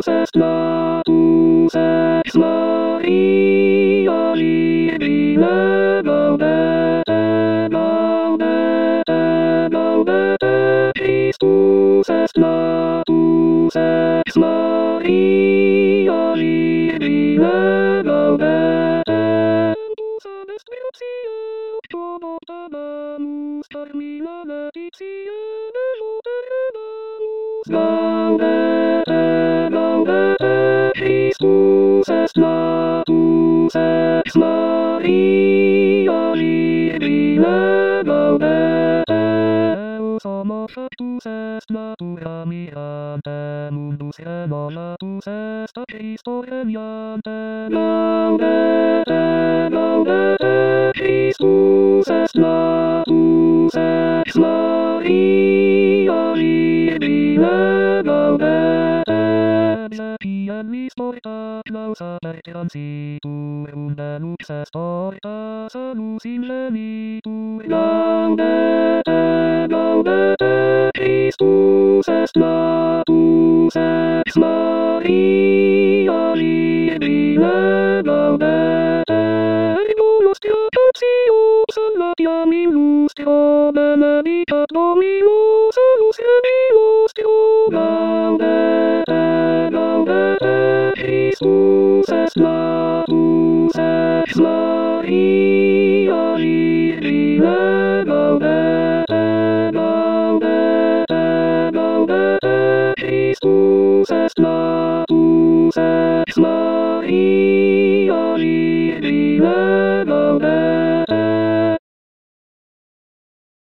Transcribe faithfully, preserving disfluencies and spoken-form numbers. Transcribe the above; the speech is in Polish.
Christus est natus ex Maria virgine gaudete, gaudete, gaudete. Christus est natus ex Maria virgine gaudete. Ventus ad est gratia, prodoctamus termina letitiae devoteredamus. Gaudete, gaudete, Christus est natus ex Maria virgine gaudete. Deus homo factus est natura mirante, mundus renovatus est a Christo regnante. Gaudete, gaudete, Christus est natus ex Maria virgine gaudete. Exequialis porta clausa per transitur, unde lux est porta salus in lenitur. Gaudete, gaudete, Christus est natus ex Maria virgine gaudete. Ergo nostra patio, salvatiam in lustro, benedicat Dominus, salus Regi nostro. Gaudete, gaudete, Christus est natus ex Maria virgine gaudete, gaudete, gaudete, Christus est natus ex Maria virgine